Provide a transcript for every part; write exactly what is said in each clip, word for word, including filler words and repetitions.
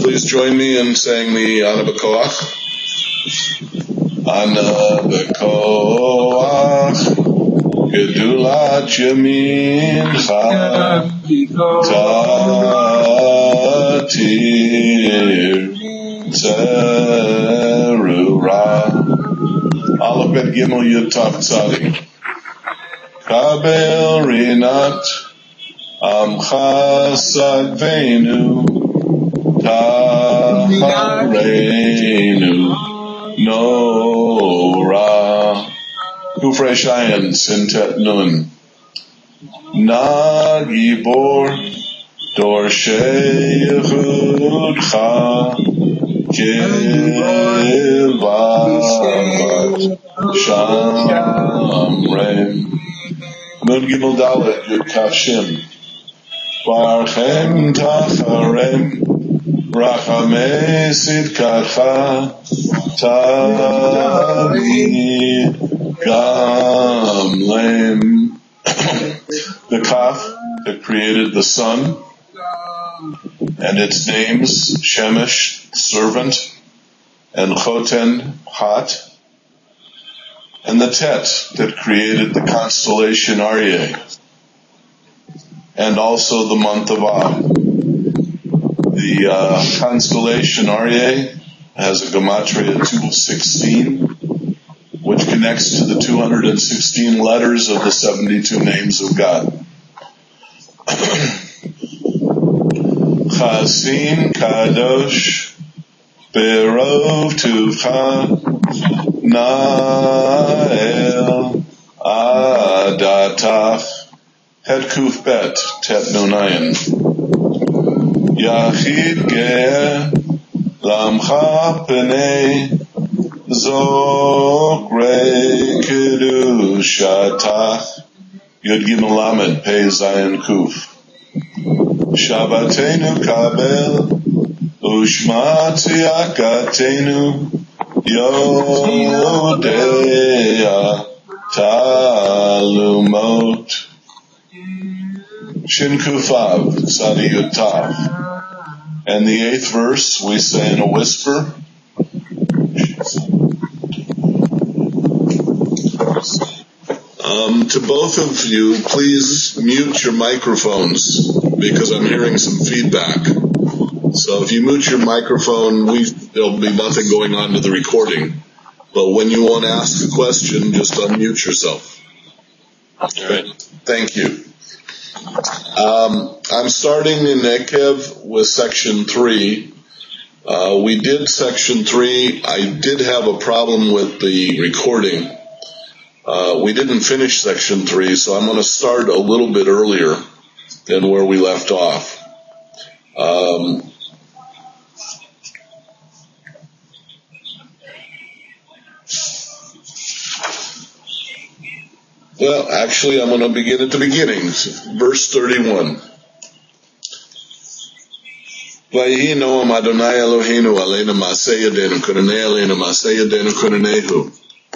please join me in saying the Ana B'Koach. Ana B'Koach, Gedulat Yamincha, Tatir Terura. Aleph Bet Gimel Yud Tav Tzadi. Kabel Rinat Amcha Sadvenu Tachareinu Nora. Kufrei Shayin Sintet Nun. Na Gibor Dorshei Yechudcha Kivat Shamrem. Nun Gimel Dalet Yud Kaf Shin. Barchem Tacharem Rachamei Sidkacha Tavi Gamlem. The Kaf that created the sun and its names Shemesh, servant, and Choten, hot, and the Tet that created the constellation Aryeh, and also the month of Av. The uh, constellation Aryeh has a gematria two sixteen, which connects to the two hundred sixteen letters of the seventy-two names of God. Chasim Kadosh Berov Tuvcha Nael Adatach Het Kuf Bet Tet Nunayin Yachid Ge'er Lamcha Pnei Zokrei Kedushatach Yud Gimel Lamed Pei Zayin Kuf Shabbatenu Kabel Ushma Tziyakatenu Yodea Talumot. Shin Kufav Tzadi Yud Tav. And the eighth verse we say in a whisper. Um, to both of you, please mute your microphones because I'm hearing some feedback. So if you mute your microphone, we, there'll be nothing going on to the recording. But when you want to ask a question, just unmute yourself. All right. Thank you. Um, I'm starting in Ekev with section three. Uh, we did section three. I did have a problem with the recording. Uh, we didn't finish section three, so I'm going to start a little bit earlier than where we left off. Um, well, actually, I'm going to begin at the beginning, verse thirty-one. Vayhi Noam Adonai Eloheinu aleinu ma'aseh yadenu konanei aleinu ma'aseh yadenu konanehu.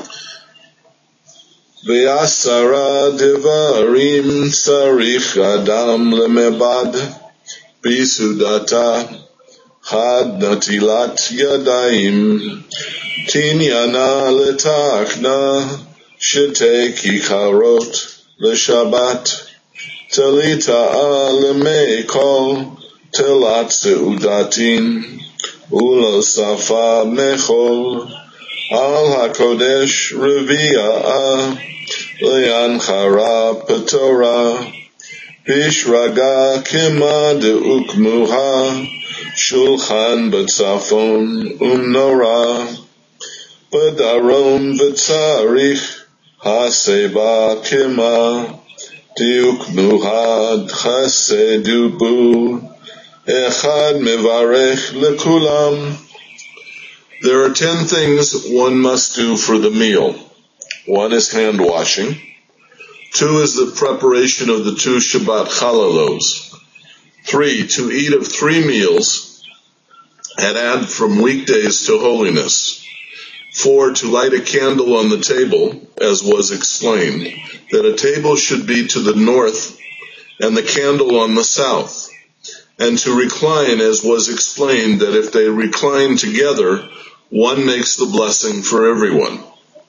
Ve'asara devarim tzarich adam lemebad bisudata had natilat yadayim tinyana letakna shetei kicharot leshabat talita lemei kol telat seudatin ulo safa mechol al hakodesh revi'ah le'anchara petorah bishraga kema de'ukmuha shulchan b'tzafon umnora b'darom v'tzarich haseba kema de'ukmuha chasedubu echad mevarech lekulam. There are ten things one must do for the meal. One is hand washing. Two is the preparation of the two Shabbat chalalos. Three, to eat of three meals and add from weekdays to holiness. Four, to light a candle on the table, as was explained, that a table should be to the north and the candle on the south. and to recline, as was explained, that if they recline together, one makes the blessing for everyone.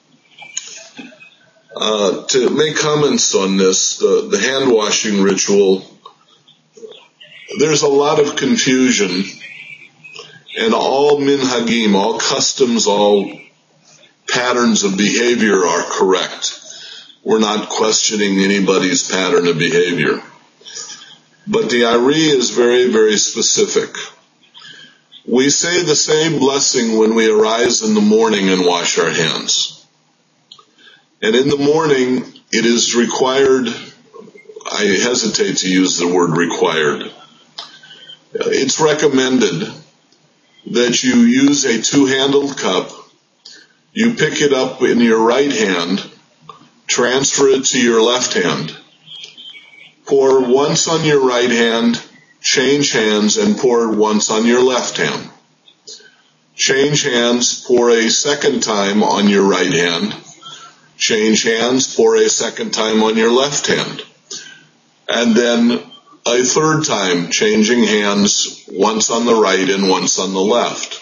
Uh, to make comments on this, the, the hand washing ritual, there's a lot of confusion, and all minhagim, all customs, all patterns of behavior are correct. We're not questioning anybody's pattern of behavior. But the Ari is very, very specific. We say the same blessing when we arise in the morning and wash our hands. And in the morning, it is required, I hesitate to use the word required. It's recommended that you use a two-handled cup, you pick it up in your right hand, transfer it to your left hand, pour once on your right hand, change hands, and pour once on your left hand. Change hands, pour a second time on your right hand. Change hands, pour a second time on your left hand. And then a third time, changing hands once on the right and once on the left.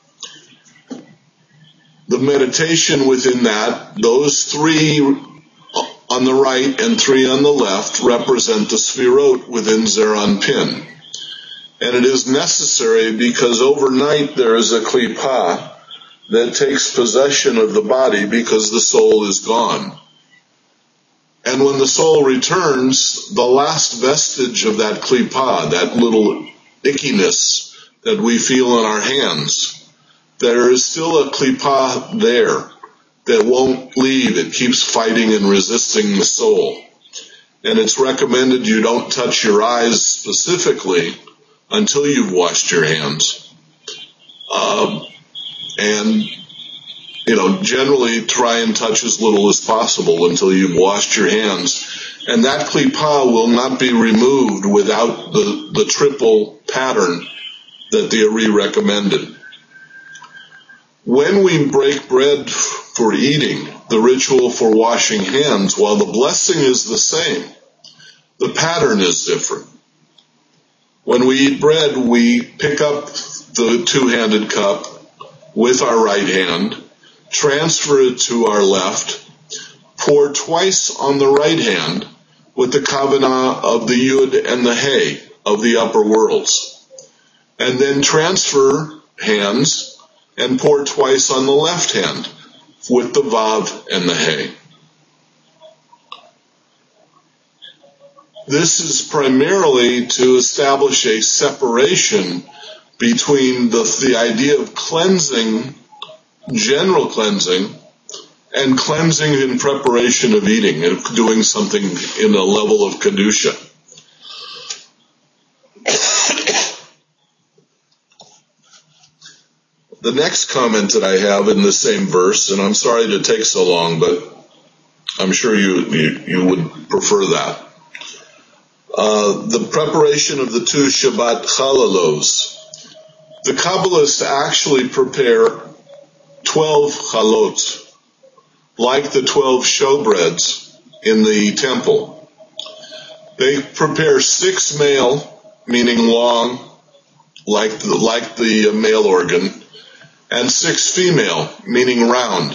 The meditation within that, those three on the right and three on the left represent the Sfirot within Zeir Anpin. And it is necessary because overnight there is a klipah that takes possession of the body because the soul is gone. And when the soul returns, the last vestige of that klipah, that little ickiness that we feel in our hands, there is still a klipah there that won't leave. It keeps fighting and resisting the soul. And it's recommended you don't touch your eyes specifically until you've washed your hands. Um, and, you know, generally try and touch as little as possible until you've washed your hands. And that klipah will not be removed without the, the triple pattern that the Ari recommended. When we break bread for eating, the ritual for washing hands, while the blessing is the same, the pattern is different. When we eat bread, we pick up the two-handed cup with our right hand, transfer it to our left, pour twice on the right hand with the kavanah of the Yud and the Hey of the upper worlds, and then transfer hands and pour twice on the left hand with the Vav and the Hey. This is primarily to establish a separation between the, the idea of cleansing, general cleansing, and cleansing in preparation of eating and doing something in a level of kedusha. The next comment that I have in the same verse, and I'm sorry to take so long, but I'm sure you you, you would prefer that. Uh, the preparation of the two Shabbat chalalos. The Kabbalists actually prepare twelve chalot, like the twelve showbreads in the temple. They prepare six male, meaning long, like the, like the male organ, and six female, meaning round.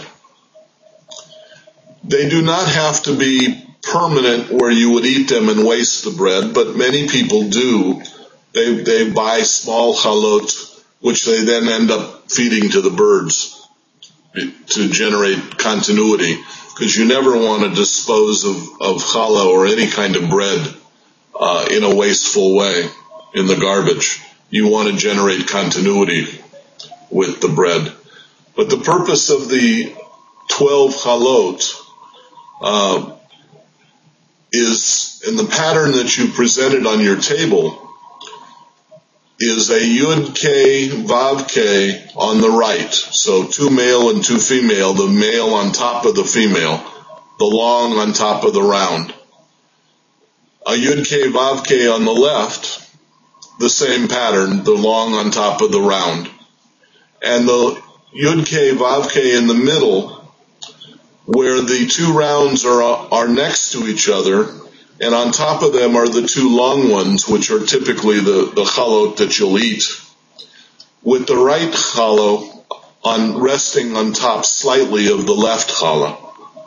They do not have to be permanent where you would eat them and waste the bread, but many people do. They they buy small chalot, which they then end up feeding to the birds to generate continuity, because you never want to dispose of, of challah or any kind of bread uh, in a wasteful way in the garbage. You want to generate continuity with the bread. But the purpose of the twelve chalot uh, is, in the pattern that you presented on your table, is a Yud K, Vav K on the right. So two male and two female, the male on top of the female, the long on top of the round. A Yud K, Vav K on the left, the same pattern, the long on top of the round. And the Yud K, Vav K in the middle, where the two rounds are are next to each other, And on top of them are the two long ones, which are typically the, the chalot that you'll eat, with the right challah on resting on top slightly of the left challah.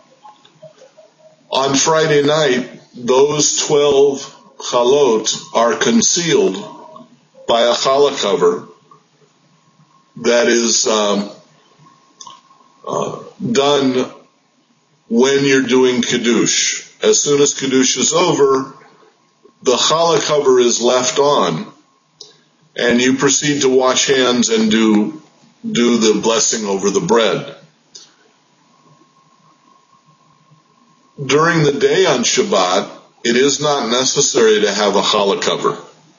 On Friday night, those twelve chalot are concealed by a challah cover that is um, uh, done when you're doing Kiddush. As soon as Kiddush is over, the challah cover is left on, and you proceed to wash hands and do do the blessing over the bread. During the day on Shabbat, it is not necessary to have a challah cover.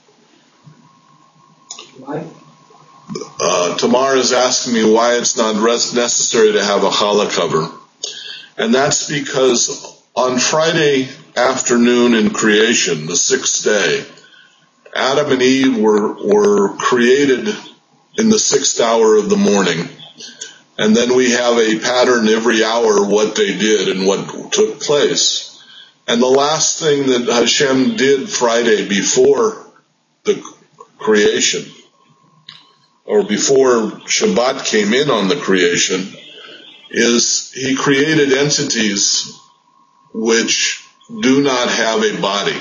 Why? Uh, Tamar is asking me why it's not necessary to have a challah cover. And that's because on Friday afternoon in creation, the sixth day, Adam and Eve were, were created in the sixth hour of the morning. And then we have a pattern every hour what they did and what took place. And the last thing that Hashem did Friday before the creation, or before Shabbat came in on the creation, is he created entities which do not have a body.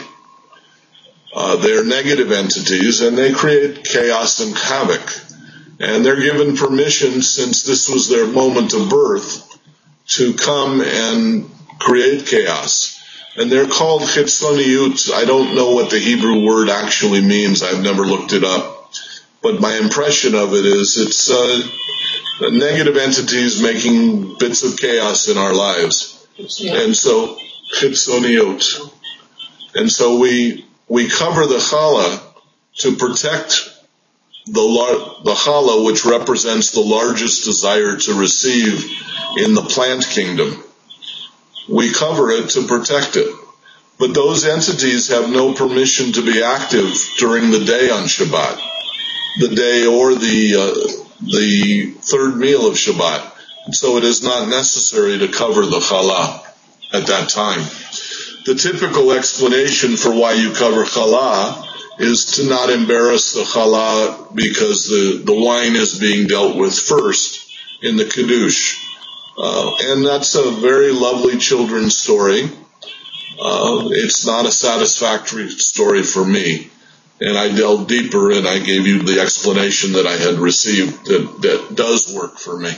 Uh, they're negative entities, and they create chaos and havoc. And they're given permission, since this was their moment of birth, to come and create chaos. And they're called chitzoniut. I don't know what the Hebrew word actually means. I've never looked it up. But my impression of it is it's uh, negative entities making bits of chaos in our lives. And so, chitzoniut. And so we we cover the challah to protect the lar- the challah, which represents the largest desire to receive in the plant kingdom. We cover it to protect it. But those entities have no permission to be active during the day on Shabbat, the day or the uh, the third meal of Shabbat. So it is not necessary to cover the challah at that time. The typical explanation for why you cover challah is to not embarrass the challah, because the, the wine is being dealt with first in the Kiddush. Uh, and that's a very lovely children's story. Uh, it's not a satisfactory story for me. And I delved deeper and I gave you the explanation that I had received that, that does work for me.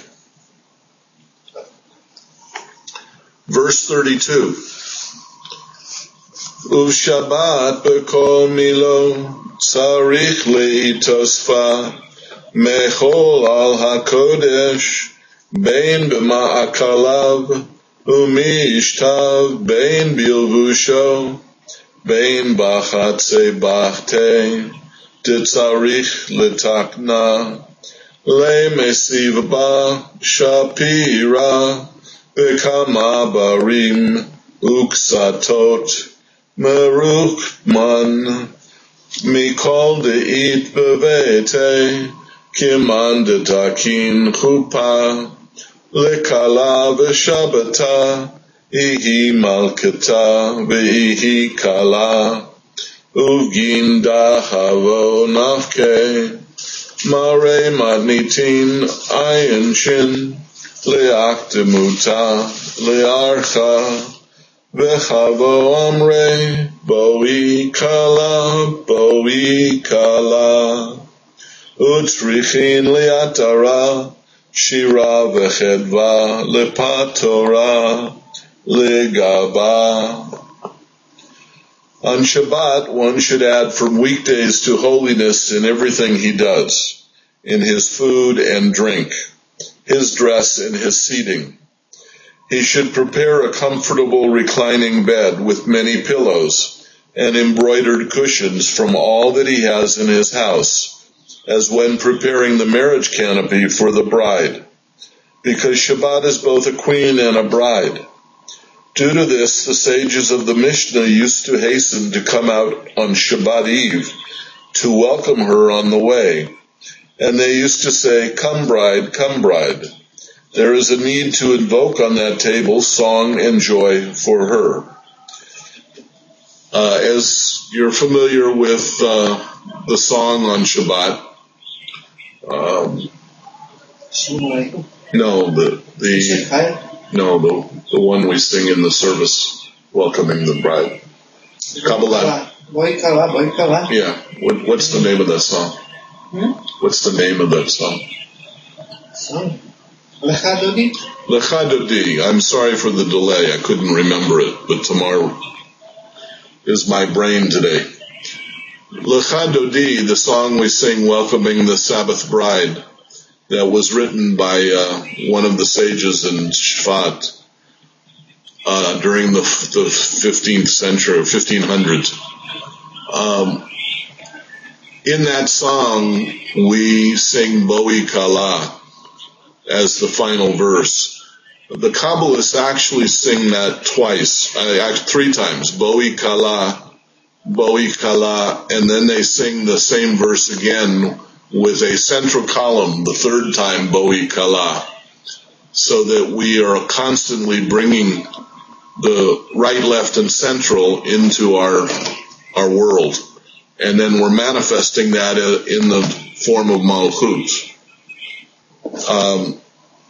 Verse thirty-two. U'shabbat b'kol milo tzarich le'itosfa mechol al hakodesh bein b'ma'akalav u'mishtav bein bilvusho bein b'chatze b'chte tetzarich letakna le'mesiv ba shapira b'kama barim uksatot Meruk man mikol deit bevete kiman detakin chupa lekala v'shabata ihi malkata v'ihi kala uvgin dahavo nafke mare matnitin ayin shin leaktemuta learcha V'chavo amre, boi kala, boi kala. Utzrichin liatara, shira v'chedva, lepatora, legaba. On Shabbat, one should add from weekdays to holiness in everything he does, in his food and drink, his dress and his seating. He should prepare a comfortable reclining bed with many pillows and embroidered cushions from all that he has in his house, as when preparing the marriage canopy for the bride, because Shabbat is both a queen and a bride. Due to this, the sages of the Mishnah used to hasten to come out on Shabbat Eve to welcome her on the way, and they used to say, "Come bride, come bride." There is a need to invoke on that table song and joy for her. Uh, as you're familiar with uh, the song on Shabbat, um, no, the the no the the one we sing in the service welcoming the bride. Kabbalah. Yeah. What, what's the name of that song? Hmm? What's the name of that song? Song. Lecha Dodi? Lecha Dodi. I'm sorry for the delay. I couldn't remember it, but tomorrow is my brain today. Lecha Dodi, the song we sing welcoming the Sabbath bride, that was written by uh, one of the sages in Shvat uh, during the, the fifteenth century, fifteen hundreds. Um, in that song, we sing Boi Kala as the final verse. The Kabbalists actually sing that twice, uh, three times, Boi Kala, Boi Kala, and then they sing the same verse again with a central column, the third time, Boi Kala, so that we are constantly bringing the right, left, and central into our our world. And then we're manifesting that in the form of Malchut. Um,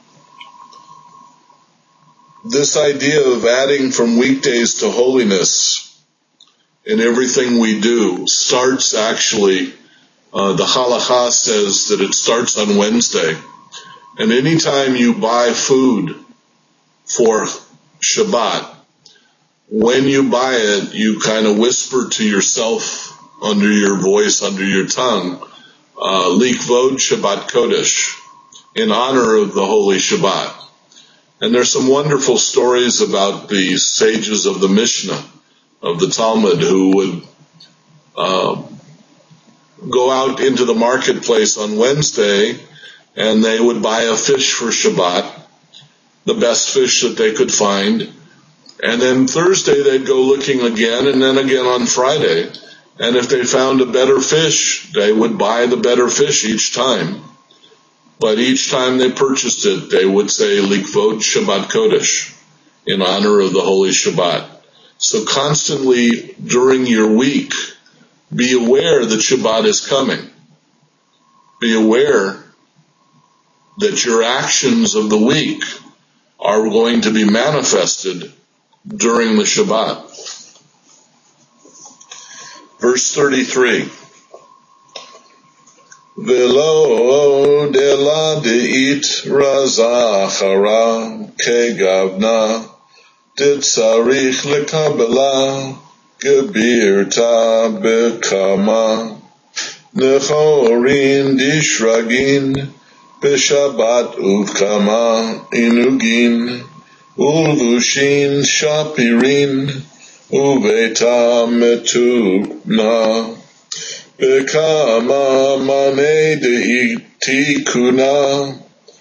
this idea of adding from weekdays to holiness in everything we do starts actually, uh, the halakha says that it starts on Wednesday. And anytime you buy food for Shabbat, when you buy it, you kind of whisper to yourself under your voice, under your tongue, uh, Likvod Shabbat Kodesh, in honor of the Holy Shabbat. And there's some wonderful stories about the sages of the Mishnah, of the Talmud, who would uh, go out into the marketplace on Wednesday, and they would buy a fish for Shabbat, the best fish that they could find. And then Thursday they'd go looking again, and then again on Friday. And if they found a better fish, they would buy the better fish each time. But each time they purchased it, they would say, Likvod Shabbat Kodesh, in honor of the Holy Shabbat. So constantly during your week, be aware that Shabbat is coming. Be aware that your actions of the week are going to be manifested during the Shabbat. Verse thirty-three. Velo de la deit raza chara kegavna ditzarich lekabela gebirta bekama nechorin dishragin beshabat uvkama inugin ulvushin shapirin uveta metubna bekama mane deitikuna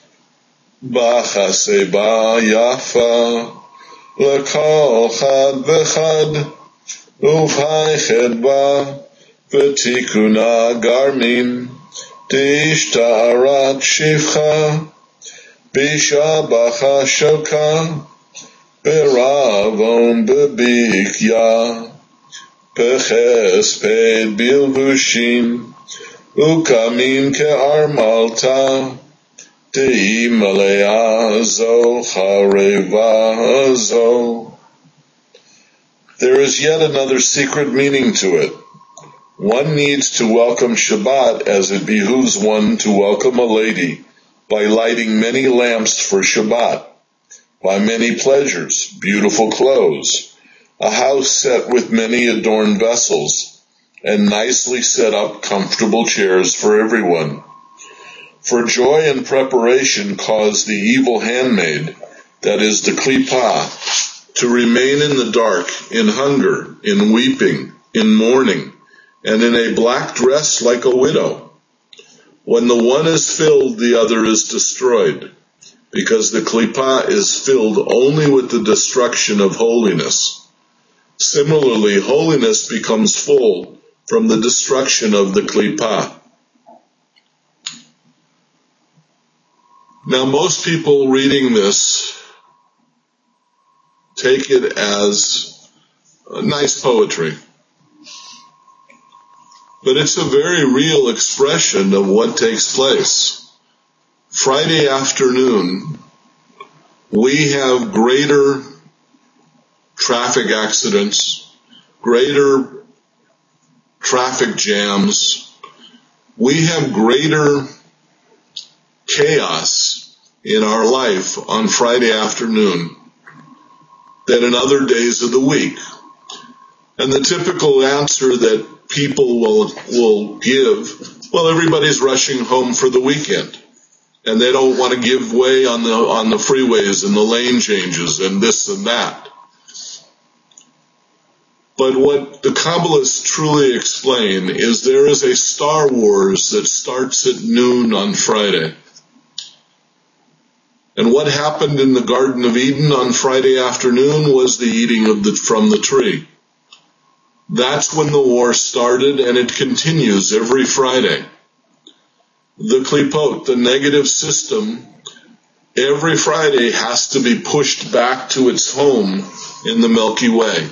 bachaseba yafa lekal chad vechad uvhaiched ba v'tikuna garmin deishta'arat shivcha bisha bacha shoka beravon bebikya Pechesped bilvushim ukamim ke'armalta dei malea zo chareva zo. There is yet another secret meaning to it. One needs to welcome Shabbat as it behooves one to welcome a lady by lighting many lamps for Shabbat, by many pleasures, beautiful clothes, a house set with many adorned vessels, and nicely set up comfortable chairs for everyone. For joy and preparation cause the evil handmaid, that is the klipa, to remain in the dark, in hunger, in weeping, in mourning, and in a black dress like a widow. When the one is filled, the other is destroyed, because the klipa is filled only with the destruction of holiness. Similarly, holiness becomes full from the destruction of the klipa. Now, most people reading this take it as nice poetry. but it's a very real expression of what takes place. Friday afternoon, we have greater traffic accidents, greater traffic jams. We have greater chaos in our life on Friday afternoon than in other days of the week. And the typical answer that people will, will give, well, everybody's rushing home for the weekend. And they don't want to give way on the on the freeways and the lane changes and this and that. But what the Kabbalists truly explain is there is a Star Wars that starts at noon on Friday. And what happened in the Garden of Eden on Friday afternoon was the eating of the from the tree. That's when the war started, and it continues every Friday. The klipot, the negative system, every Friday has to be pushed back to its home in the Milky Way.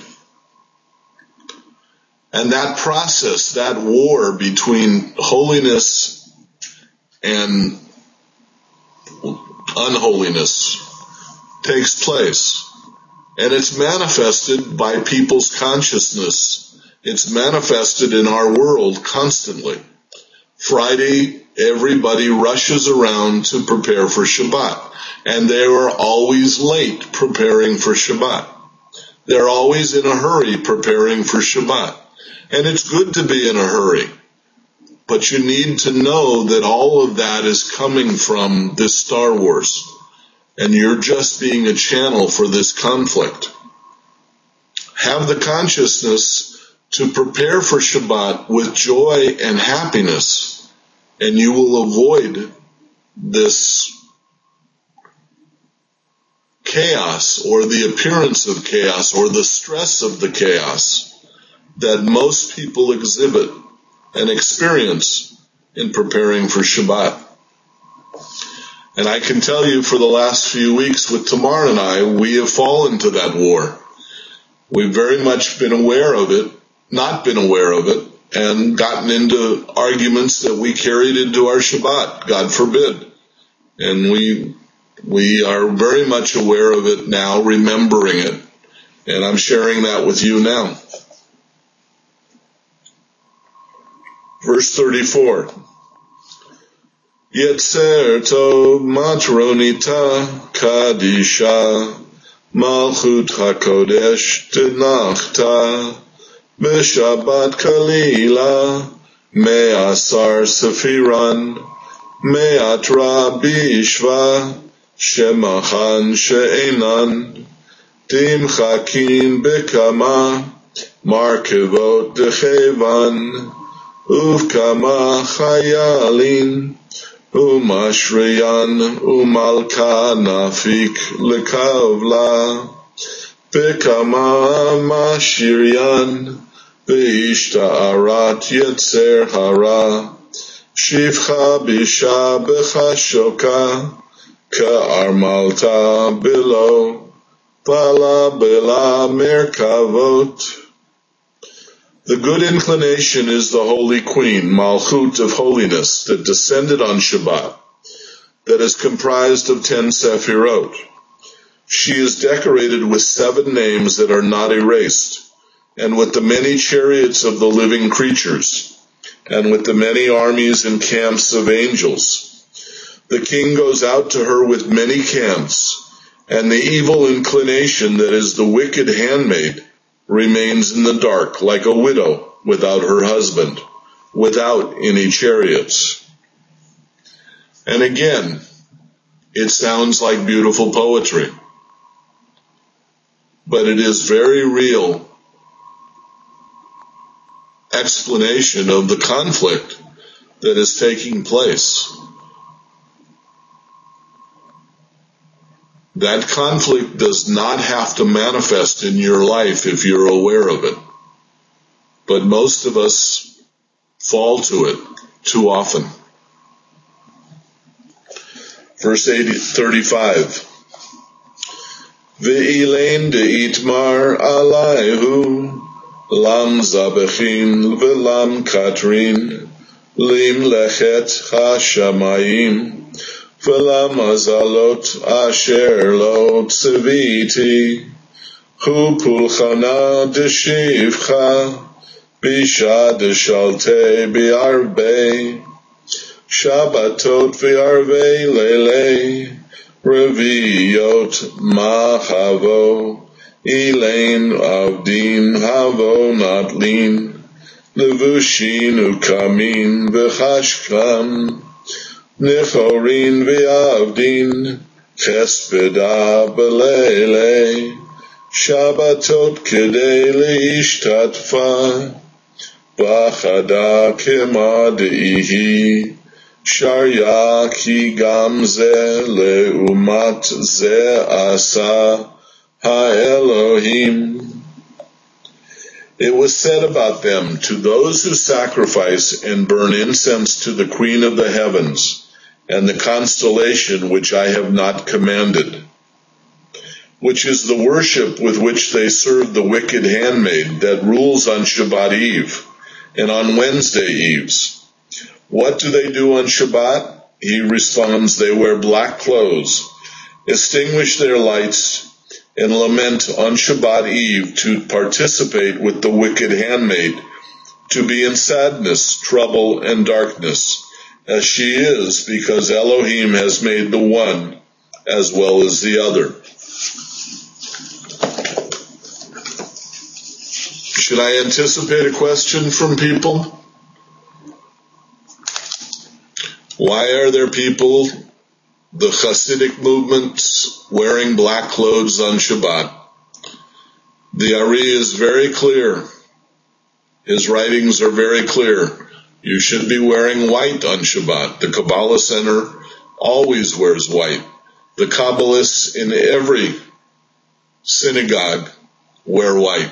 And that process, that war between holiness and unholiness takes place. And it's manifested by people's consciousness. It's manifested in our world constantly. Friday, everybody rushes around to prepare for Shabbat. And they are always late preparing for Shabbat. They're always in a hurry preparing for Shabbat. And it's good to be in a hurry. But you need to know that all of that is coming from this Star Wars. And you're just being a channel for this conflict. Have the consciousness to prepare for Shabbat with joy and happiness, and you will avoid this chaos or the appearance of chaos or the stress of the chaos that most people exhibit and experience in preparing for Shabbat. And I can tell you for the last few weeks with Tamar and I, we have fallen to that war. We've very much been aware of it, not been aware of it, and gotten into arguments that we carried into our Shabbat, God forbid. And we we are very much aware of it now, remembering it. And I'm sharing that with you now. Verse thirty-four. Yetzer tov matronita kadisha malchut hakodesh tenachta b'shabbat kalila me'asar sefiran me'atra bishva shemachan she'enan timchakin bekama markevot dechevan uvkama chayalin Umashriyan umalka nafik lekavla bekama mashiriyan beishta'arat yetzer hara shivcha bisha bechashoka ka'armalta bilo bala bela merkavot. The good inclination is the Holy Queen, Malchut of holiness, that descended on Shabbat, that is comprised of ten Sephirot. She is decorated with seven names that are not erased, and with the many chariots of the living creatures, and with the many armies and camps of angels. The king goes out to her with many camps, and the evil inclination that is the wicked handmaid remains in the dark like a widow without her husband, without any chariots. And again, it sounds like beautiful poetry, but it is very real explanation of the conflict that is taking place. That conflict does not have to manifest in your life if you're aware of it. But most of us fall to it too often. Verse eighty, thirty-five. Ve'ilein de'itmar alayhu lam zabechin v'lam katrin, lim lechet hashamayim, v'lam azalot asher lo tziviti, hu pulchana deshivcha, bisha deshalte bi'arbe, Shabbatot v'arvei lele, Reviyot mahavo, Elaine avdim havo natlin, Levushin ukamin v'chashkam, Nechorin v'avdin, Chespeda belele, Shabbatot kedei leishtatfa, Bachada kemadihi, Sharya ki gam ze leumat ze asa ha-Elohim. It was said about them, to those who sacrifice and burn incense to the Queen of the heavens, and the constellation which I have not commanded, which is the worship with which they serve the wicked handmaid that rules on Shabbat Eve and on Wednesday Eves. What do they do on Shabbat? He responds, they wear black clothes, extinguish their lights, and lament on Shabbat Eve to participate with the wicked handmaid, to be in sadness, trouble, and darkness, as she is, because Elohim has made the one as well as the other. Should I anticipate a question from people? Why are there people, the Hasidic movement, wearing black clothes on Shabbat? The Ari is very clear. His writings are very clear. You should be wearing white on Shabbat. The Kabbalah Center always wears white. The Kabbalists in every synagogue wear white.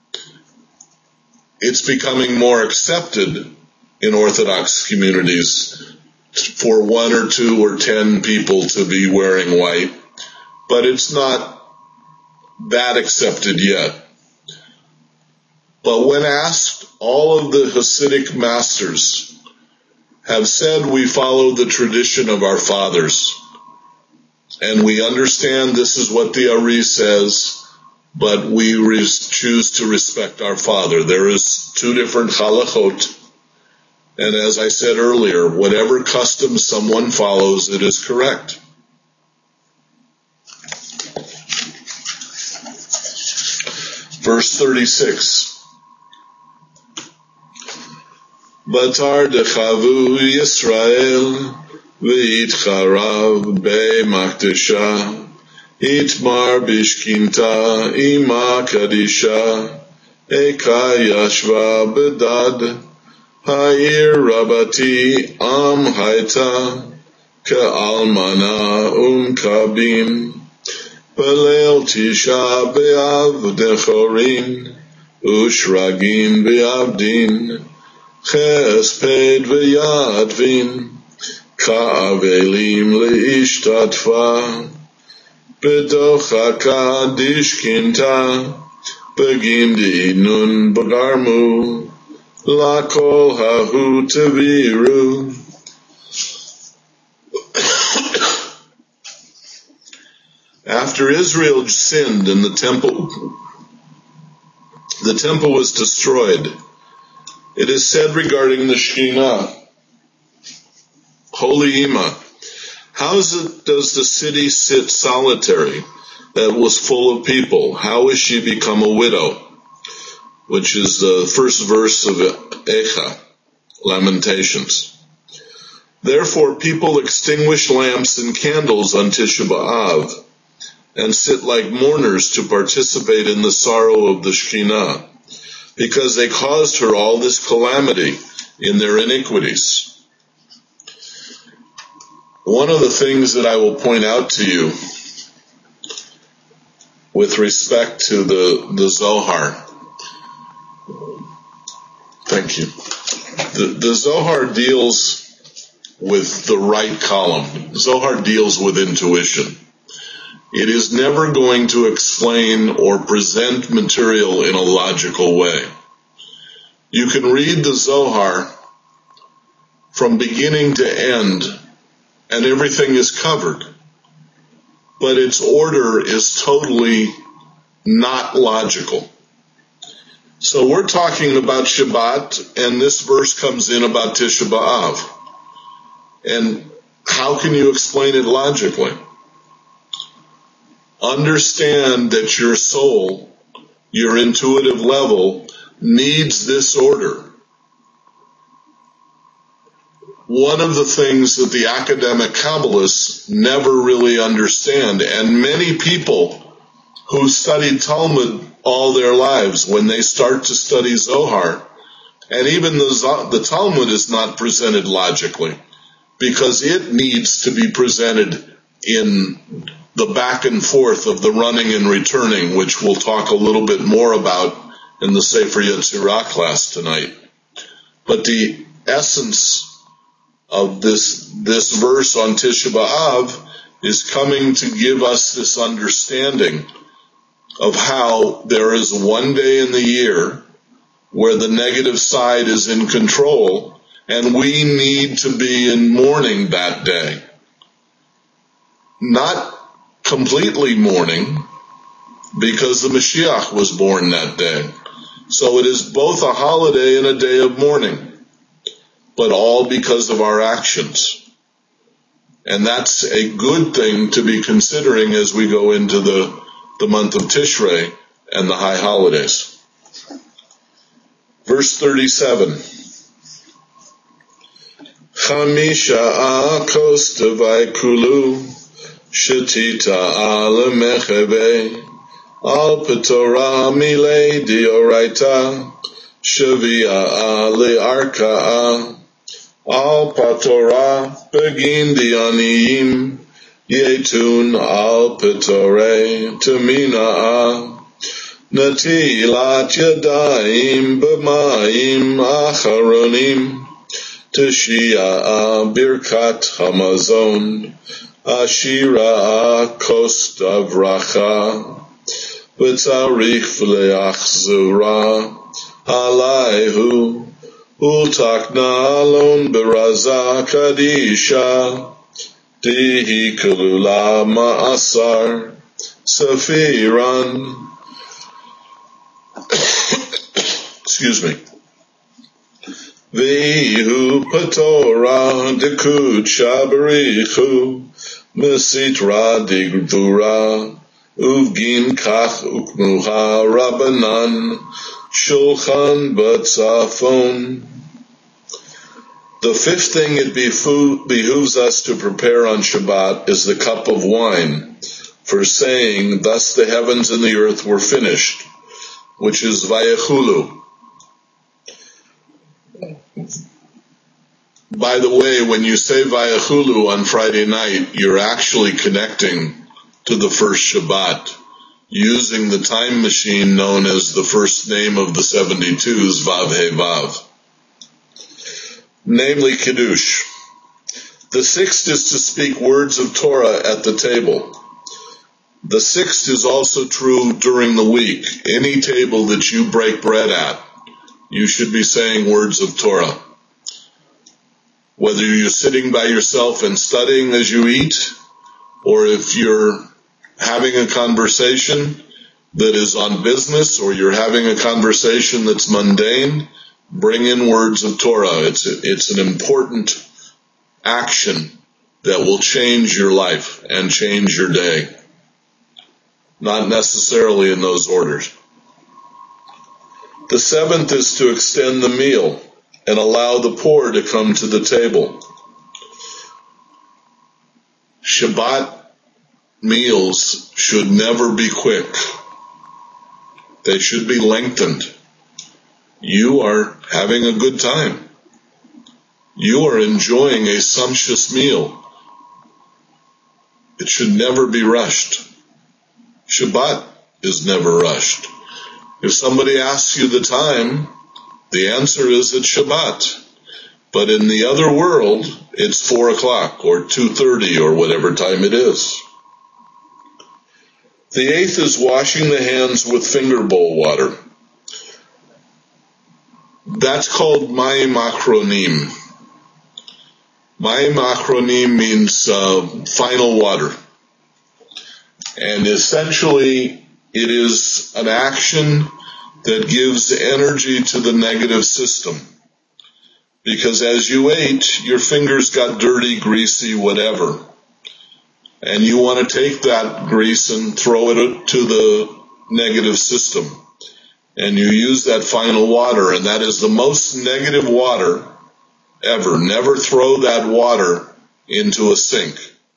It's becoming more accepted in Orthodox communities for one or two or ten people to be wearing white, but it's not that accepted yet. But when asked, all of the Hasidic masters have said we follow the tradition of our fathers, and we understand this is what the Ari says, but we res- choose to respect our father. There is two different halachot. And as I said earlier, whatever custom someone follows, it is correct. Verse thirty-six. Batar dechavu Yisrael v'itcharav be'makdesha itmar bishkinta ima kadisha eka yashva bedad Ha'ir Rabati Am Haita Ka'almana Um Kabim Belel Tisha Be'av Dechorin Ushragim Be'avdin Chesped Ve'yadvin Ka'avelim Le'ishtatfa Bedochaka Dishkinta Begindi Nun Bagarmu La kol hahu teviru. After Israel sinned and the temple, the temple was destroyed, it is said regarding the Shekhinah, Holy Ima, how is it, does the city sit solitary that was full of people? How is she become a widow? Which is the first verse of Echa, Lamentations. Therefore people extinguish lamps and candles on Tisha B'Av and sit like mourners to participate in the sorrow of the Shekhinah, because they caused her all this calamity in their iniquities. One of the things that I will point out to you with respect to the, the Zohar, thank you. The, the Zohar deals with the right column. Zohar deals with intuition. It is never going to explain or present material in a logical way. You can read the Zohar from beginning to end, and everything is covered, but its order is totally not logical. So we're talking about Shabbat, and this verse comes in about Tisha B'Av. And how can you explain it logically? Understand that your soul, your intuitive level, needs this order. One of the things that the academic Kabbalists never really understand, and many people who studied Talmud all their lives, when they start to study Zohar, and even the, the Talmud is not presented logically, because it needs to be presented in the back and forth of the running and returning, which we'll talk a little bit more about in the Sefer Yetzirah class tonight. But the essence of this, this verse on Tisha B'Av is coming to give us this understanding of how there is one day in the year where the negative side is in control, and we need to be in mourning that day. Not completely mourning, because the Mashiach was born that day. So it is both a holiday and a day of mourning, but all because of our actions. And that's a good thing to be considering as we go into the the month of Tishrei and the high holidays. Verse thirty-seven. Chamisha akos tevai kulu shetita ala mecheve al petorah milei dioraita shavia ale arkaa al patorah begin dianiyim Yetun al petore temina'a natilat yadayim b'mayim acharonim teshia'a birkat hamazon ashira'a kos davracha v'tzarich v'leachzura alayhu ultakna alon beraza kadisha Dihi kalula ma'asar safiran. Excuse me. Vihu patora dekud shabarichu mesitra digdura uvgin kach ukmuha rabanan shulchan batzafon. The fifth thing it behooves us to prepare on Shabbat is the cup of wine, for saying, thus the heavens and the earth were finished, which is Vayechulu. By the way, when you say Vayechulu on Friday night, you're actually connecting to the first Shabbat, using the time machine known as the first name of the seventy-twos, Vav He Vav. Namely Kiddush. The sixth is to speak words of Torah at the table. The sixth is also true during the week. Any table that you break bread at, you should be saying words of Torah. Whether you're sitting by yourself and studying as you eat, or if you're having a conversation that is on business, or you're having a conversation that's mundane, bring in words of Torah. It's a, it's an important action that will change your life and change your day. Not necessarily in those orders. The seventh is to extend the meal and allow the poor to come to the table. Shabbat meals should never be quick. They should be lengthened. You are having a good time. You are enjoying a sumptuous meal. It should never be rushed. Shabbat is never rushed. If somebody asks you the time, the answer is it's Shabbat. But in the other world, it's four o'clock or two thirty or whatever time it is. The eighth is washing the hands with finger bowl water. That's called Mayim Achronim. Mayim Achronim means uh, final water. And essentially, it is an action that gives energy to the negative system. Because as you ate, your fingers got dirty, greasy, whatever. And you want to take that grease and throw it to the negative system. And you use that final water, and that is the most negative water ever. Never throw that water into a sink.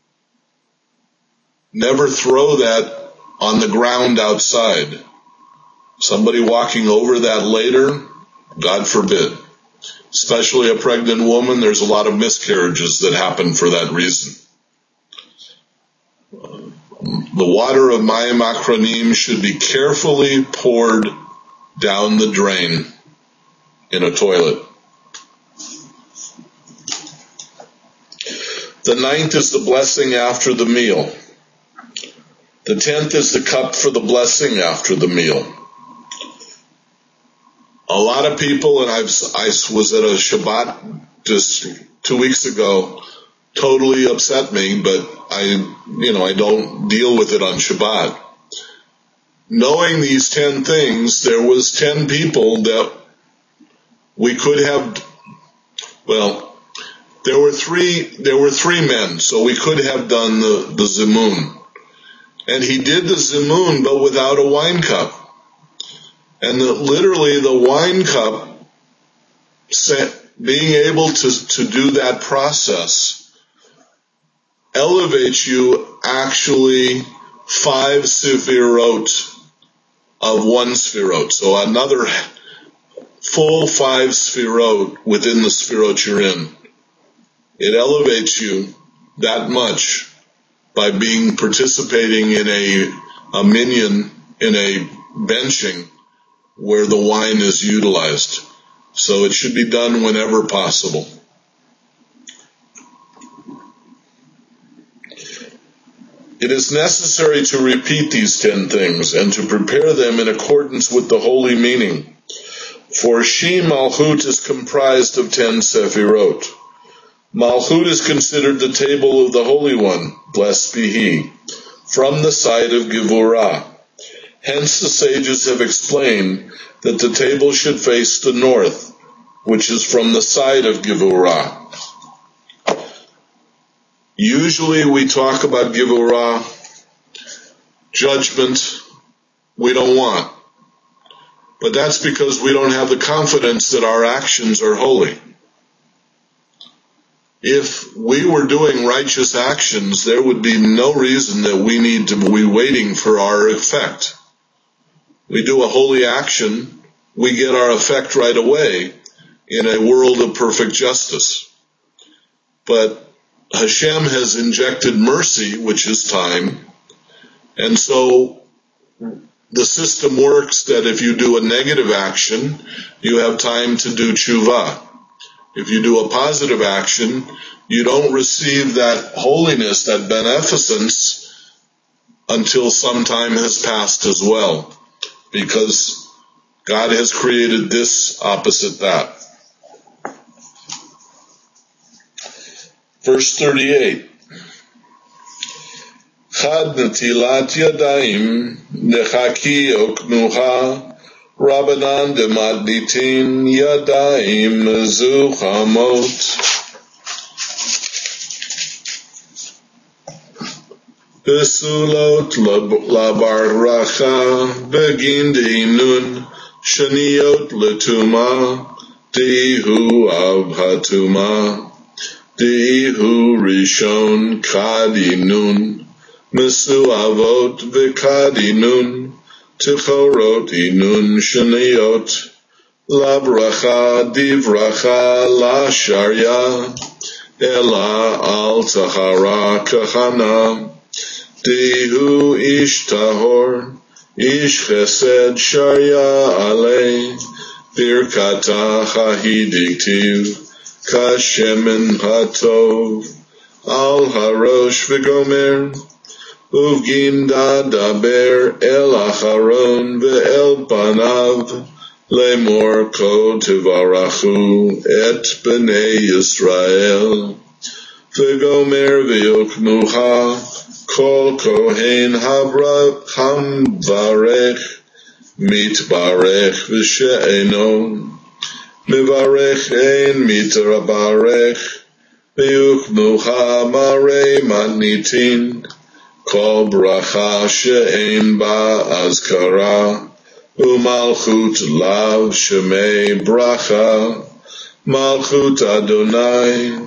Never throw that on the ground outside. Somebody walking over that later, God forbid. Especially a pregnant woman, there's a lot of miscarriages that happen for that reason. The water of Mayim Achronim should be carefully poured down the drain in a toilet. The ninth is the blessing after the meal. The tenth is the cup for the blessing after the meal. A lot of people, and I've, I was at a Shabbat just two weeks ago, totally upset me, but I, you know, I don't deal with it on Shabbat. Knowing these ten things, there was ten people that we could have, well, there were three, there were three men, so we could have done the, the Zimun. And he did the Zimun, but without a wine cup. And the, literally the wine cup, being able to, to do that process, elevates you actually five sefirot of one sefirot. So another full five sefirot within the sefirot you're in. It elevates you that much by being participating in a, a minyan, in a benching where the wine is utilized. So it should be done whenever possible. It is necessary to repeat these ten things and to prepare them in accordance with the holy meaning. For Shi Malchut is comprised of ten sefirot. Malchut is considered the table of the Holy One, blessed be He, from the side of Gevurah. Hence the sages have explained that the table should face the north, which is from the side of Gevurah. Usually we talk about Gevurah, judgment, we don't want. But that's because we don't have the confidence that our actions are holy. If we were doing righteous actions, there would be no reason that we need to be waiting for our effect. We do a holy action, we get our effect right away in a world of perfect justice. But Hashem has injected mercy, which is time, and so the system works that if you do a negative action, you have time to do tshuva. If you do a positive action, you don't receive that holiness, that beneficence, until some time has passed as well, because God has created this opposite that. Verse thirty-eight. Chad netilat yadayim nechaki oknuha Rabbanan demadnitin yadayim zuchamot. Besulot labaracha begin deinun shaniyot letuma dihu av hatuma dihu rishon kadinun mesuavot v'kadinun Tichorot inun shaniyot, labracha divracha la sharya, ela al tahara kahana, dihu ish tahor, ish chesed sharya ale, birkata chahidiktiv, kashemen hatov, al harosh v'gomer, Uvgin da daber el acharon ve'el panav Lemor ko tivarachu et b'nei Yisrael, v'gomer v'yokmuha kol kohen hamvarech mitbarech v'she'eno mivarech ein mitrabarech v'yokmuha marei matnitin kol bracha she'ein ba azkara umalchut lav shemei bracha malchut Adonai.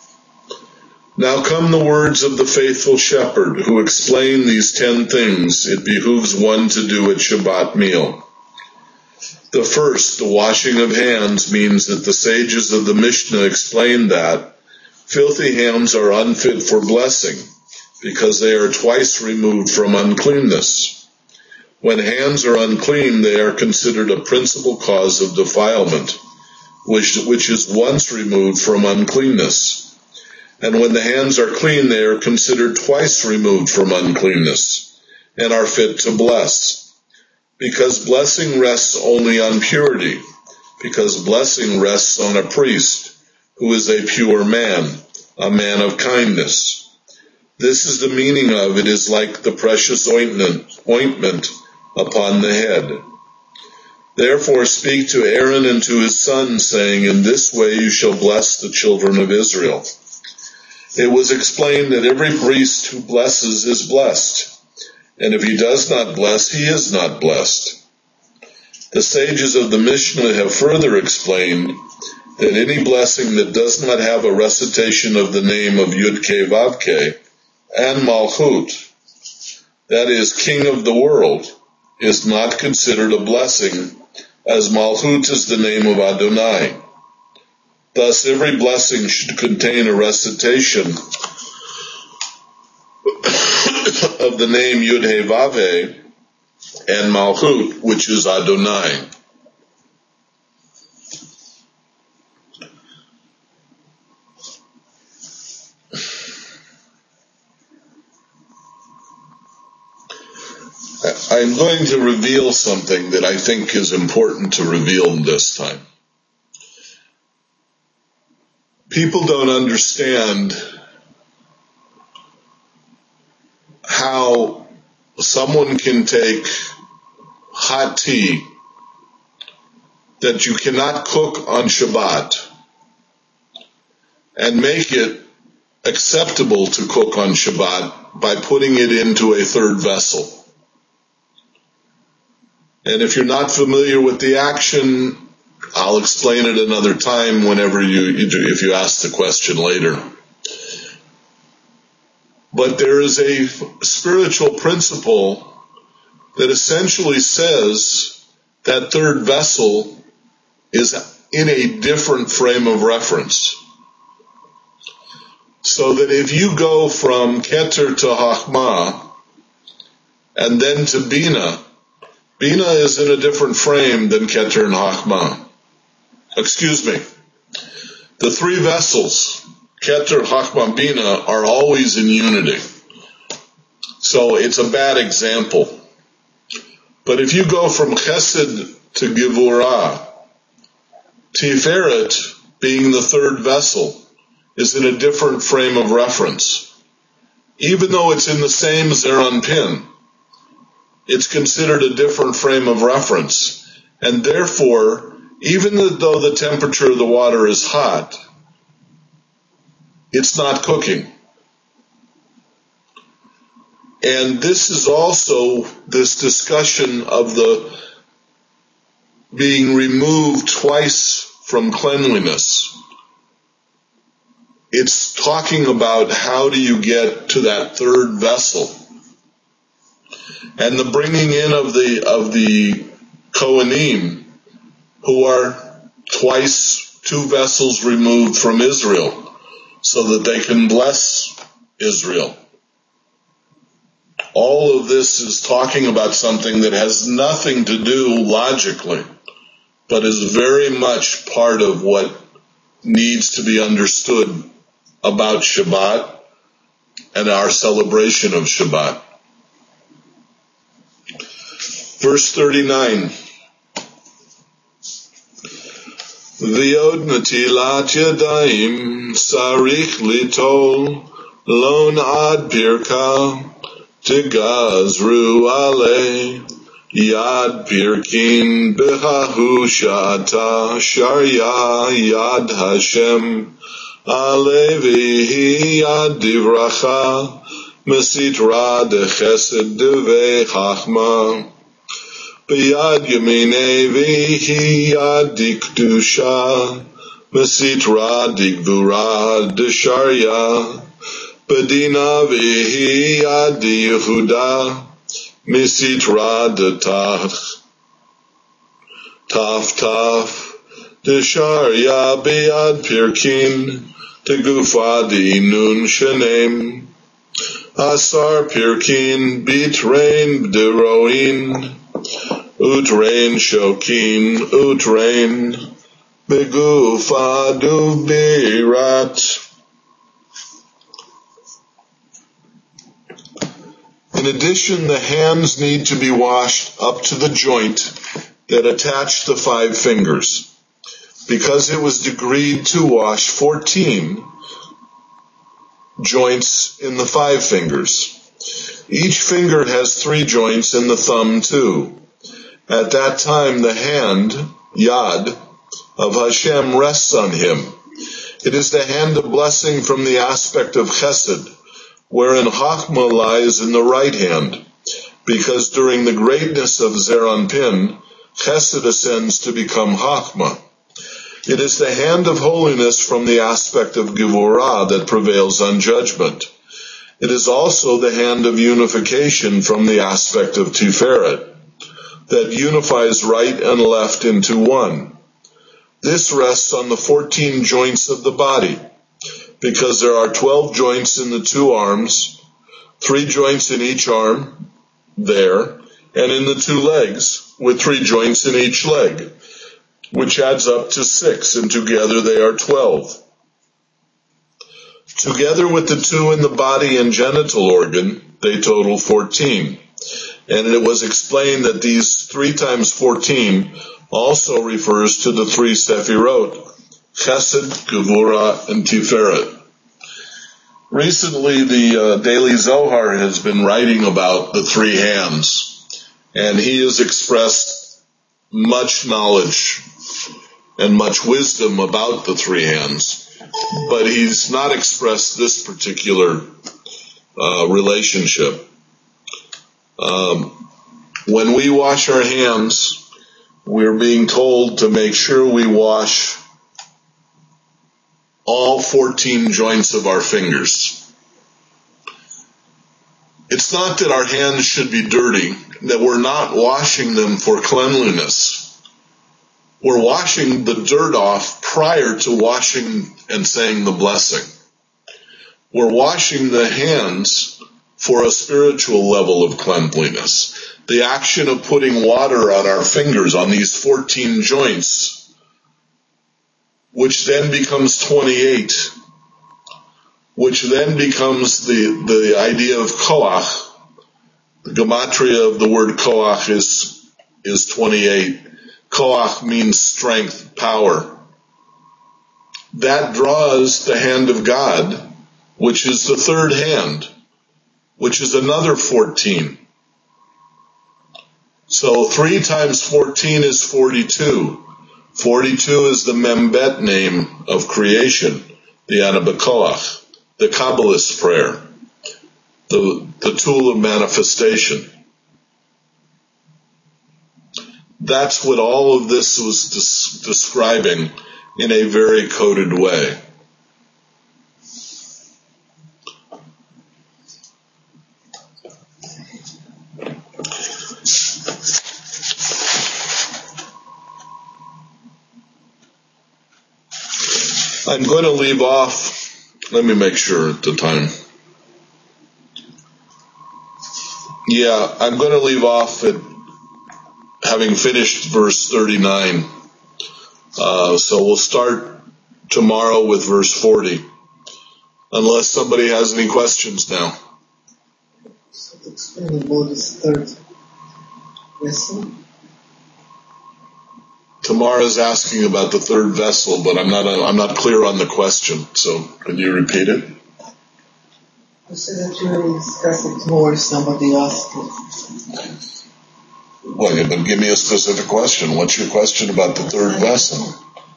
Now come the words of the faithful shepherd who explain these ten things it behooves one to do at Shabbat meal. The first, the washing of hands, means that the sages of the Mishnah explain that filthy hands are unfit for blessing because they are twice removed from uncleanness. When hands are unclean, they are considered a principal cause of defilement, which, which is once removed from uncleanness. And when the hands are clean, they are considered twice removed from uncleanness and are fit to bless. Because blessing rests only on purity, because blessing rests on a priest who is a pure man, a man of kindness. This is the meaning of it is like the precious ointment, ointment upon the head. Therefore speak to Aaron and to his sons, saying, in this way you shall bless the children of Israel. It was explained that every priest who blesses is blessed, and if he does not bless, he is not blessed. The sages of the Mishnah have further explained that any blessing that does not have a recitation of the name of Yud-Kei Vav-Kei and Malchut, that is, King of the world, is not considered a blessing, as Malchut is the name of Adonai. Thus, every blessing should contain a recitation of the name Yud-Heh-Vav-Heh and Malchut, which is Adonai. I'm going to reveal something that I think is important to reveal this time. People don't understand how someone can take hot tea that you cannot cook on Shabbat and make it acceptable to cook on Shabbat by putting it into a third vessel. And if you're not familiar with the action, I'll explain it another time whenever you, if you ask the question later. But there is a spiritual principle that essentially says that third vessel is in a different frame of reference. So that if you go from Keter to Chachma and then to Bina, Bina is in a different frame than Keter and Chachma. Excuse me. The three vessels, Keter, Chachma, Bina, are always in unity. So it's a bad example. But if you go from Chesed to Gevurah, Tiferet, being the third vessel, is in a different frame of reference. Even though it's in the same Zeron pin, it's considered a different frame of reference. And therefore, even though the temperature of the water is hot, it's not cooking. And this is also this discussion of the being removed twice from cleanliness. It's talking about how do you get to that third vessel. And the bringing in of the of the Kohanim, who are twice two vessels removed from Israel, so that they can bless Israel. All of this is talking about something that has nothing to do logically, but is very much part of what needs to be understood about Shabbat and our celebration of Shabbat. Verse thirty-nine. V'yod natilat yadayim sarich litol lon ad pirka tigazru ale yad pirkin behahu shata sharya yad Hashem alevihi yad divracha mesitra de chesed de chachma B'yad yaminei v'hi yad dikdusha, mesitra digvura desharya, b'dina v'hi yad yehuda, mesitra detach, taf taf, desharya b'yad pirkin, tegufa dinun shenem, asar pirkin bitrein b'deroin, Utrein shokin, utrein, begufa dubirat. In addition, the hands need to be washed up to the joint that attached the five fingers, because it was decreed to wash fourteen joints in the five fingers. Each finger has three joints and the thumb too. At that time, the hand, Yad, of Hashem rests on him. It is the hand of blessing from the aspect of Chesed, wherein Chachma lies in the right hand, because during the greatness of Zeranpin, Chesed ascends to become Chachma. It is the hand of holiness from the aspect of Gevurah that prevails on judgment. It is also the hand of unification from the aspect of Tiferet, that unifies right and left into one. This rests on the fourteen joints of the body, because there are twelve joints in the two arms, three joints in each arm, there, and in the two legs, with three joints in each leg, which adds up to six, and together they are twelve. Together with the two in the body and genital organ, they total fourteen. And it was explained that these three times fourteen also refers to the three Sefirot, Chesed, Gevurah, and Tiferet. Recently, the uh, Daily Zohar has been writing about the three hands, and he has expressed much knowledge and much wisdom about the three hands, but he's not expressed this particular uh, relationship. Um, when we wash our hands, we're being told to make sure we wash all fourteen joints of our fingers. It's not that our hands should be dirty, that we're not washing them for cleanliness. We're washing the dirt off prior to washing and saying the blessing. We're washing the hands for a spiritual level of cleanliness. The action of putting water on our fingers, on these fourteen joints, which then becomes twenty-eight, which then becomes the, the idea of koach. The gematria of the word koach is, is twenty-eight. Koach means strength, power. That draws the hand of God, which is the third hand, which is another fourteen. So three times fourteen is forty-two. forty-two is the Membet name of creation, the Ana B'Koach, the Kabbalist prayer, the, the tool of manifestation. That's what all of this was des- describing in a very coded way. I'm going to leave off, let me make sure at the time. Yeah, I'm going to leave off at having finished verse thirty-nine. Uh, so we'll start tomorrow with verse forty, unless somebody has any questions now. So to explain about this third lesson. Tamara's asking about the third vessel, but I'm not I'm not clear on the question. So can you repeat it? You said that you will discuss it more if somebody asks it. Well, yeah, but give me a specific question. What's your question about the third vessel?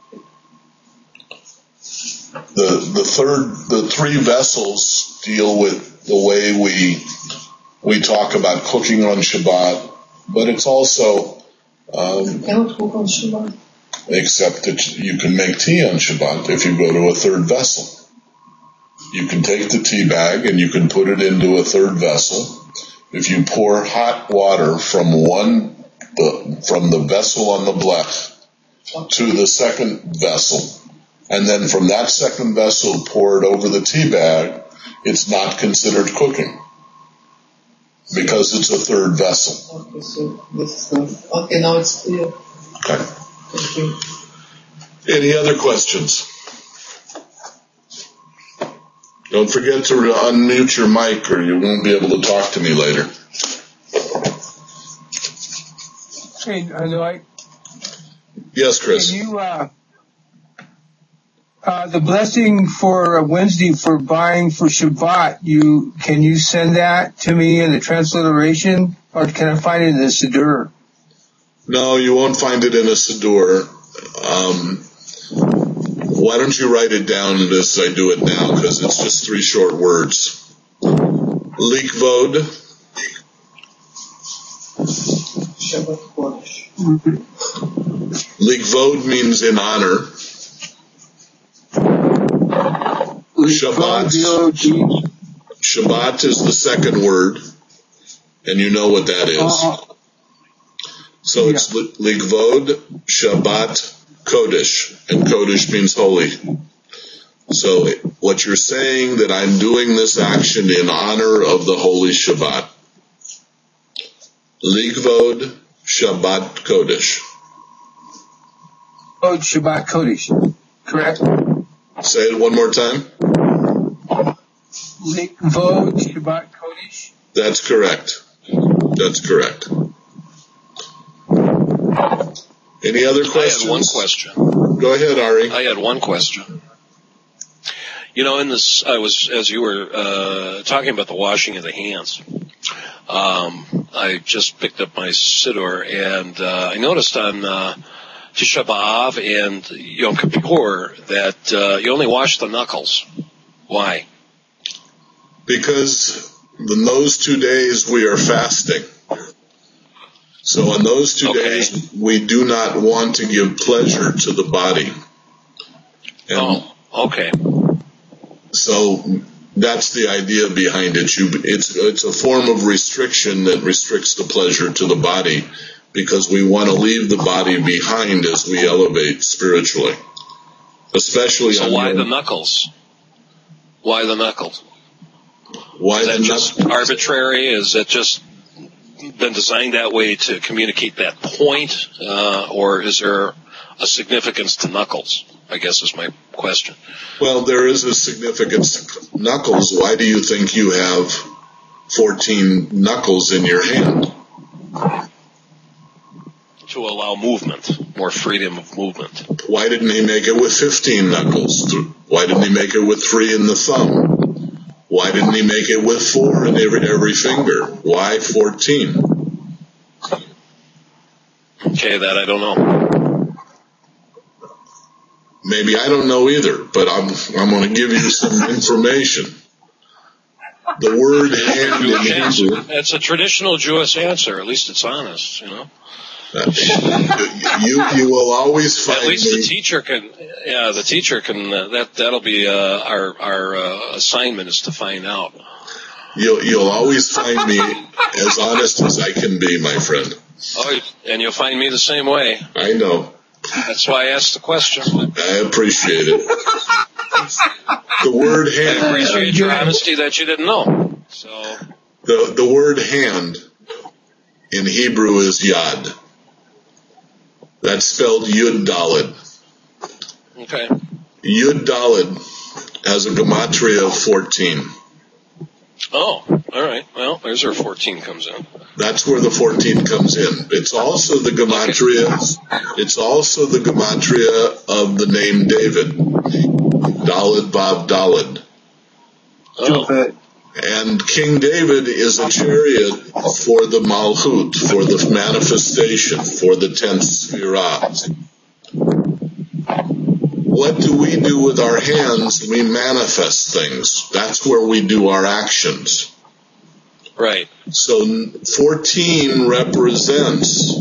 The the third the three vessels deal with the way we we talk about cooking on Shabbat, but it's also um, You cannot cook on Shabbat. except that you can make tea on Shabbat if you go to a third vessel. You can take the tea bag and you can put it into a third vessel. If you pour hot water from one the, from the vessel on the blech to the second vessel, and then from that second vessel pour it over the tea bag, it's not considered cooking because it's a third vessel. Okay, so this is good. Okay, now it's clear. Okay. Thank you. Any other questions? Don't forget to unmute your mic or you won't be able to talk to me later. Hey, I know I, Yes, Chris. can you, uh, uh, the blessing for Wednesday for buying for Shabbat, you, can you send that to me in the transliteration or can I find it in the Siddur? No, you won't find it in a Siddur. Um, why don't you write it down as I do it now, because it's just three short words. Likvod. Shabbat Kodesh. Likvod means in honor. Shabbat. Shabbat is the second word, and you know what that is. Uh, So yeah. it's Likvod, Shabbat, Kodesh, and Kodesh means holy. So what you're saying that I'm doing this action in honor of the holy Shabbat. Likvod, Shabbat, Kodesh. Oh, Shabbat Kodesh, correct? Say it one more time. Likvod Shabbat Kodesh. That's correct. That's correct. Any other questions? I had one question. Go ahead, Ari. I had one question. You know, in this, I was, as you were uh, talking about the washing of the hands, um, I just picked up my Siddur, and uh, I noticed on uh, Tisha B'Av and Yom Kippur that uh, you only wash the knuckles. Why? Because in those two days we are fasting. So on those two Okay. days we do not want to give pleasure to the body. And Oh, okay. so that's the idea behind it. You, it's, it's a form of restriction that restricts the pleasure to the body because we want to leave the body behind as we elevate spiritually. Especially So on why Yom- the knuckles? Why the knuckles? why Is the that just knuckles? arbitrary? Is it just been designed that way to communicate that point, uh, or is there a significance to knuckles? I guess is my question. Well, there is a significance to knuckles. Why do you think you have fourteen knuckles in your hand? To allow movement, more freedom of movement. Why didn't he make it with fifteen knuckles? Why didn't he make it with three in the thumb? Why didn't he make it with four in every, every finger? Why fourteen? Okay, that I don't know. Maybe I don't know either, but I'm, I'm going to give you some information. The word hand in Jewish answer. Hebrew, That's a traditional Jewish answer. At least it's honest, you know. you, you will always find At least me. the teacher can. Yeah, the teacher can. Uh, that that'll be uh, our our uh, assignment is to find out. You'll, you'll always find me as honest as I can be, my friend. Oh, and you'll find me the same way. I know. That's why I asked the question. I appreciate it. The word I hand, appreciate your honesty that you didn't know. So, the, the word hand in Hebrew is yad. That's spelled Yud Daled. okay. Yud Daled has a gematria of fourteen. Oh, all right. Well, there's where fourteen comes in. That's where the fourteen comes in. It's also the gematria. It's also the gematria of the name David. Daled Vav Daled. Oh. And King David is a chariot for the Malchut, for the manifestation, for the tenth Sphirah. What do we do with our hands? We manifest things. That's where we do our actions. Right. So fourteen represents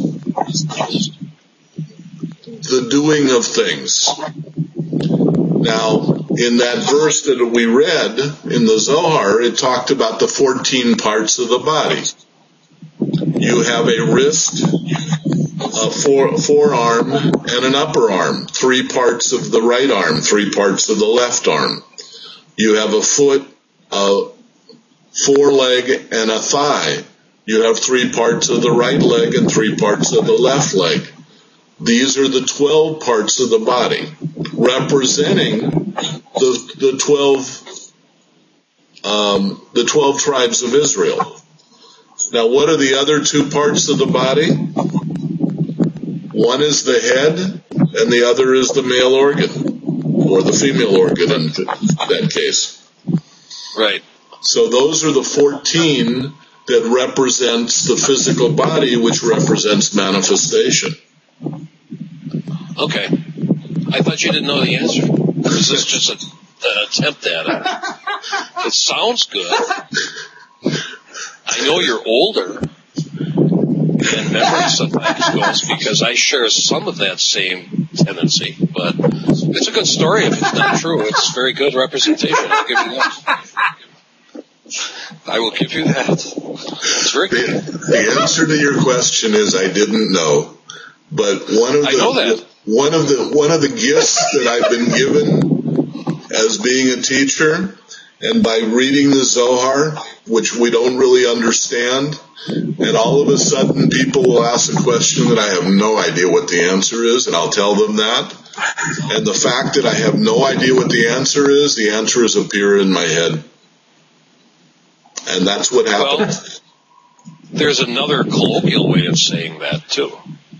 the doing of things. Now, in that verse that we read in the Zohar, it talked about the fourteen parts of the body. You have a wrist, a fore, forearm, and an upper arm. Three parts of the right arm, three parts of the left arm. You have a foot, a foreleg, and a thigh. You have three parts of the right leg and three parts of the left leg. These are the twelve parts of the body, representing the the twelve um, the twelve tribes of Israel. Now, what are the other two parts of the body? One is the head, and the other is the male organ, or the female organ in that case. Right. So those are the fourteen that represents the physical body, which represents manifestation. Okay. I thought you didn't know the answer. Or is this just a, an attempt at it? It sounds good. I know you're older, and memory sometimes goes because I share some of that same tendency. But it's a good story if it's not true. It's very good representation. I'll give you that. I will give you that. It's very good. The, the answer to your question is I didn't know. But one of the I know that. one of the one of the gifts that I've been given as being a teacher, and by reading the Zohar, which we don't really understand, and all of a sudden people will ask a question that I have no idea what the answer is, and I'll tell them that. And the fact that I have no idea what the answer is, the answer is appear in my head. And that's what happened. Well, there's another colloquial way of saying that too.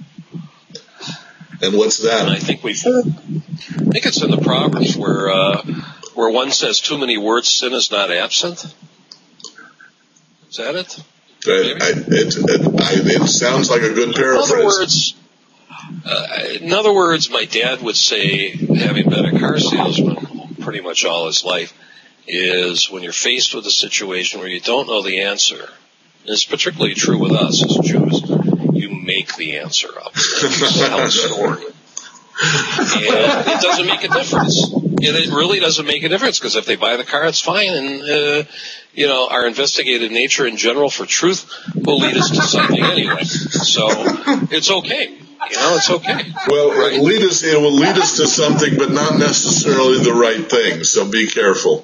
And what's that? And I think we, I think it's in the Proverbs where uh, where one says too many words, sin is not absent. Is that it? I, I, it, it, I, it sounds like a good paraphrase. In other words, uh, in other words, my dad would say, having been a car salesman pretty much all his life, is when you're faced with a situation where you don't know the answer, and it's particularly true with us as Jews, you make the answer up. You tell a story. And it doesn't make a difference. And it really doesn't make a difference, because if they buy the car, it's fine. And, uh, you know, our investigative nature in general for truth will lead us to something anyway. So it's okay. You know, it's okay. Well, right? it, lead us, it will lead us to something, but not necessarily the right thing. So be careful.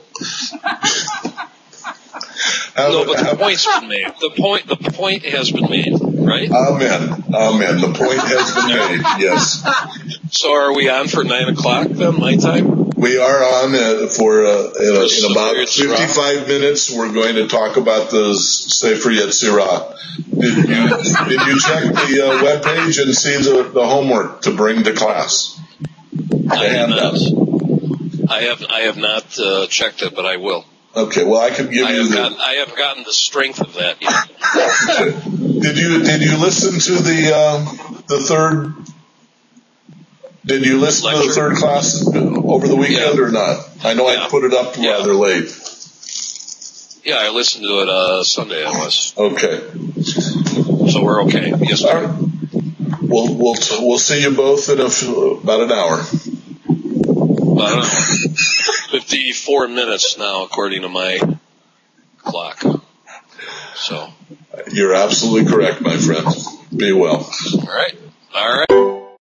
No, but the point's been made. The point, the point has been made, right? Amen. Amen. The point has been made. Yes. So are we on for nine o'clock then, my time? We are on uh, for uh, in, For in about Sefer fifty-five minutes. We're going to talk about the Sefer Yetzirah. Did you did you check the uh, webpage and see the, the homework to bring to class? I have not. I have I have not uh, checked it, but I will. Okay. Well, I could give I you have the. gotten, I haven't gotten the strength of that yet. Did you did you listen to the uh, the third? Did you listen Lecture? to the third class over the weekend Yeah. or not? I know Yeah. I put it up Yeah. rather late. Yeah, I listened to it uh, Sunday. I was. Okay. So we're okay. Yes, All sir. right. We'll we'll we'll see you both in a, about an hour. I don't know. fifty-four minutes now, according to my clock. So. You're absolutely correct, my friend. Be well. All right. All right.